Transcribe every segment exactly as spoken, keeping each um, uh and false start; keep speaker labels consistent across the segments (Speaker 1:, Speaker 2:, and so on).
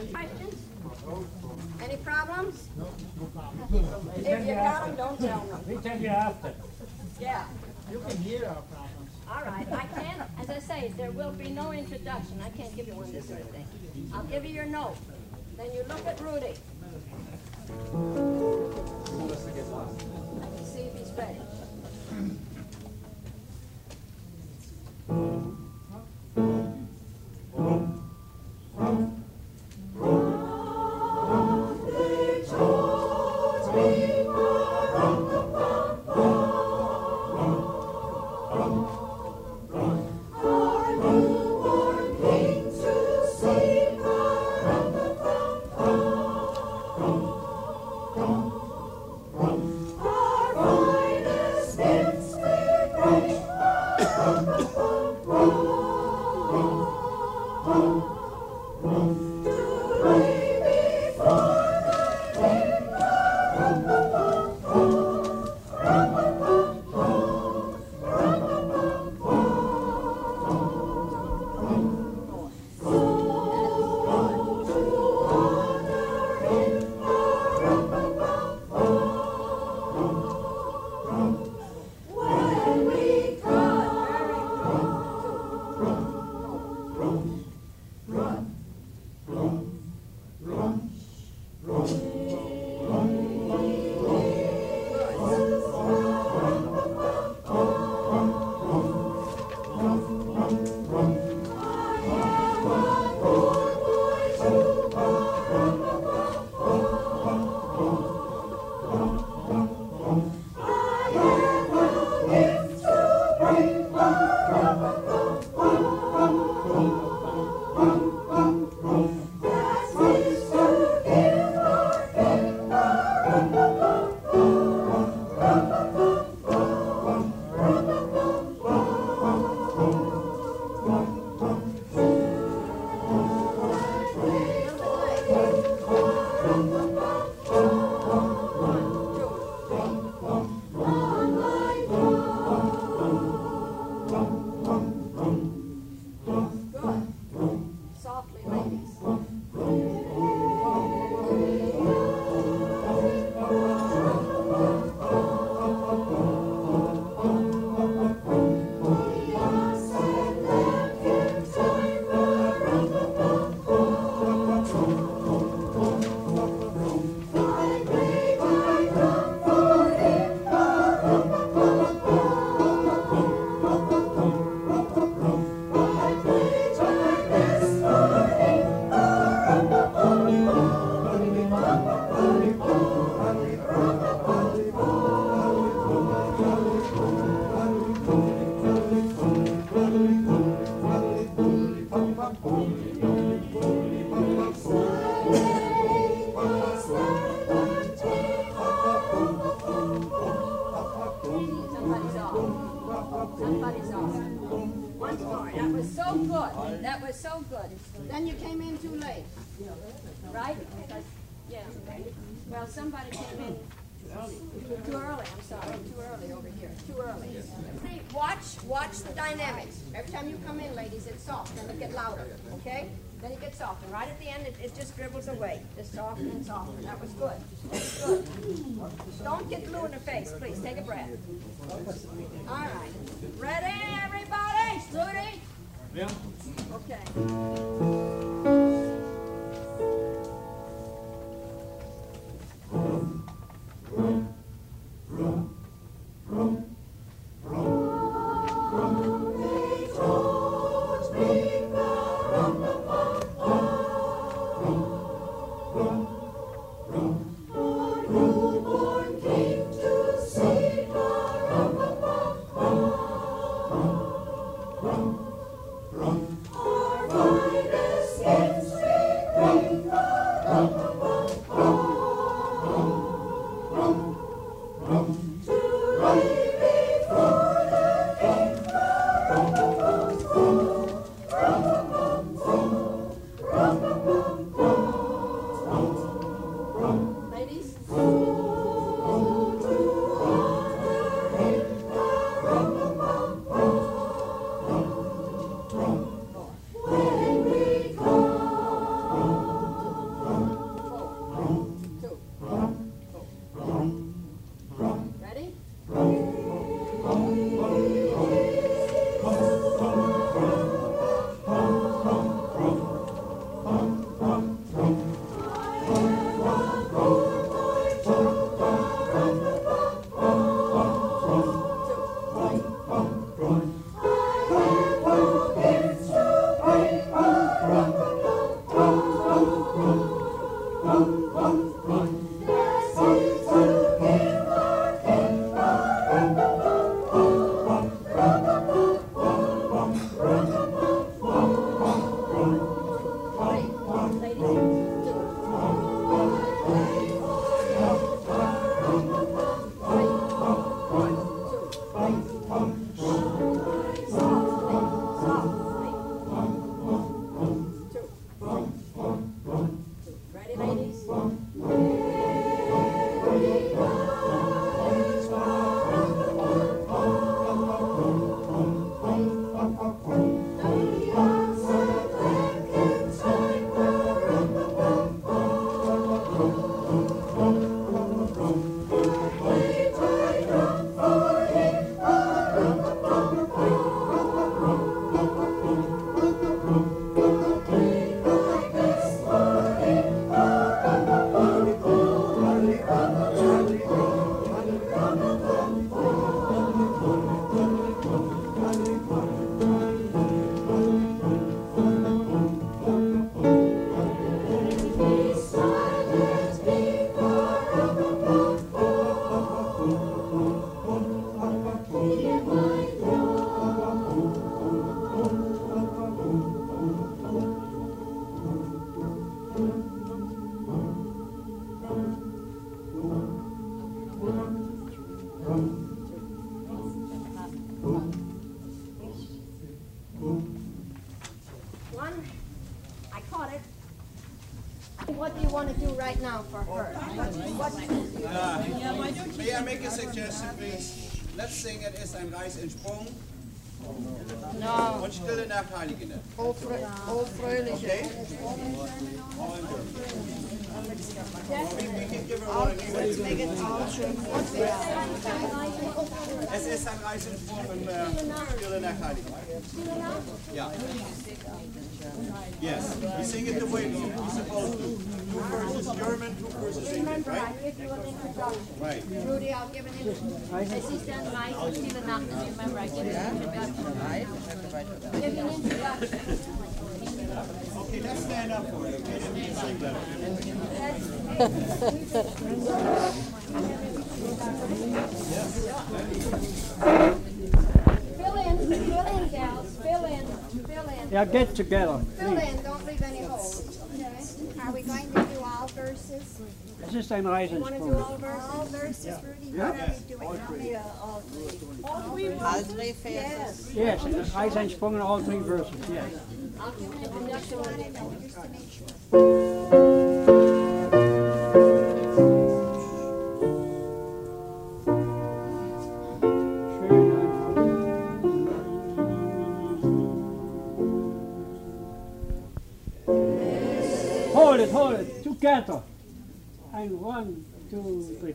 Speaker 1: questions? Any problems? No, no problem. If you got them, don't tell me.
Speaker 2: We tell you after.
Speaker 1: Yeah.
Speaker 3: You can hear our problems.
Speaker 1: All right. I can't, as I say, there will be no introduction. I can't give you one this Thursday. I'll give you your note. Then you look at Rudy. I can see if he's ready. Somebody's off. Once more. That was so good. That was so good. Then you came in too late. Right? Because, yeah. Well, somebody came in too early. I'm sorry. Too early over here. Too early. See, watch, watch the dynamics. Every time you come in, ladies, it's soft. Then it get louder. Okay? Then it gets soft. And right at the end, it, it just dribbles away. Just soft and soft. And that was good. That's good. Don't get blue in the face, please. Take a breath. All right. Ready, everybody? Rudy?
Speaker 2: Yeah.
Speaker 1: Okay.
Speaker 4: When we
Speaker 1: I caught it. What do you want to do right now for her? What, what,
Speaker 2: May I make a suggestion, please? Let's sing it as ein Reis entsprungen.
Speaker 1: no.
Speaker 2: Und Stille Nacht, Heilige Nacht.
Speaker 1: All, frö all fröhliche.
Speaker 2: Okay? All in German. We, we can give her one in English. Es ist ein Reis entsprungen, äh, Stille Nacht, Heilige Nacht. Yeah. Yes. We sing it the way we're supposed to. Two verses German, two verses English,
Speaker 1: Remember, I
Speaker 2: right?
Speaker 1: give you an introduction.
Speaker 2: Right.
Speaker 1: Rudy, I'll give an introduction. Es ist ein Reis und Stille Nacht. Remember, I give you an introduction. Give you an introduction.
Speaker 2: Okay, let's stand up for it, okay? Then we can sing better.
Speaker 1: Fill in, fill in, gals, fill in, fill in.
Speaker 4: Yeah, get together.
Speaker 1: Fill in, don't leave any holes. Okay?
Speaker 5: Are we going to do all verses?
Speaker 4: Es ist ein
Speaker 1: Want to do
Speaker 4: Reisensprung.
Speaker 1: all verses?
Speaker 5: All verses, Rudy? What are we doing? Yeah, all three.
Speaker 1: All three
Speaker 5: All three verses?
Speaker 4: Yes, Reisensprung in all three verses, yes.
Speaker 1: I'll give an introduction.
Speaker 5: I want to know, just to make sure.
Speaker 4: Schön einfach. Hold it, hold it, together. And one, two, three.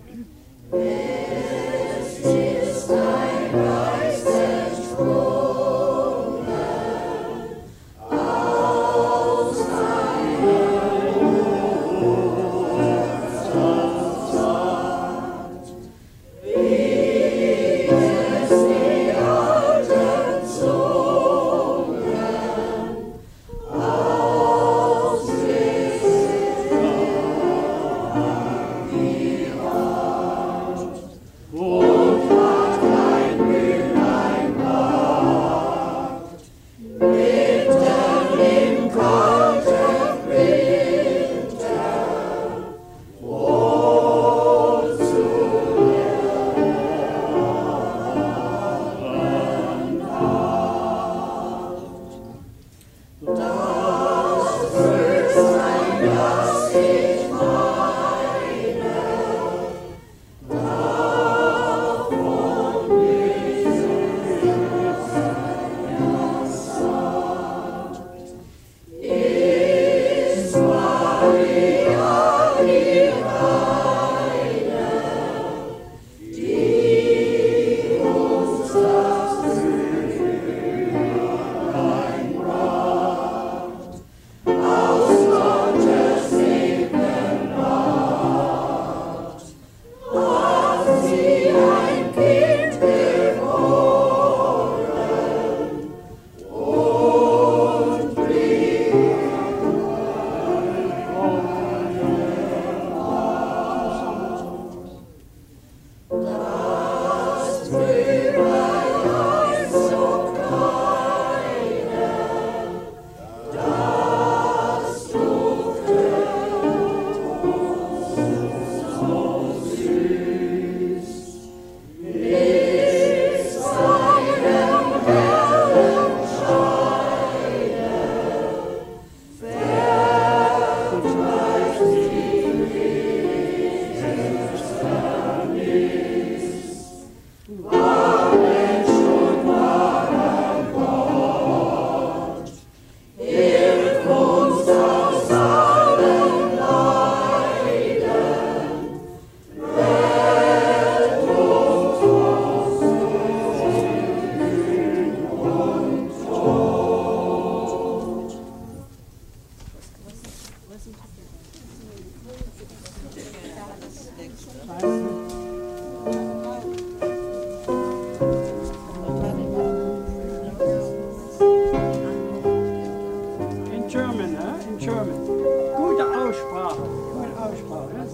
Speaker 4: In German, huh? In German. Gute Aussprache, gute Aussprache.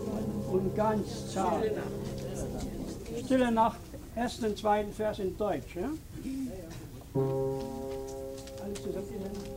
Speaker 4: Und ganz zart. Stille Nacht, ersten und zweiten Vers in Deutsch. Ja? Alles zusammen.